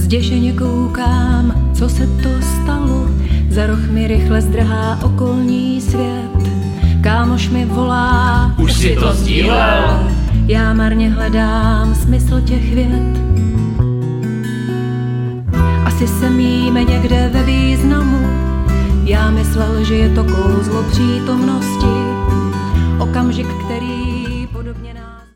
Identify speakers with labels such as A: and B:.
A: Zděšeně koukám, co se to stalo, za roh mi rychle zdrhá okolní svět. Kámoš mi volá,
B: už si to sdílel?
A: Já marně hledám smysl těch vět. Asi se míme někde ve významu, já myslel, že je to kouzlo přítomnosti, okamžik, který podobně nám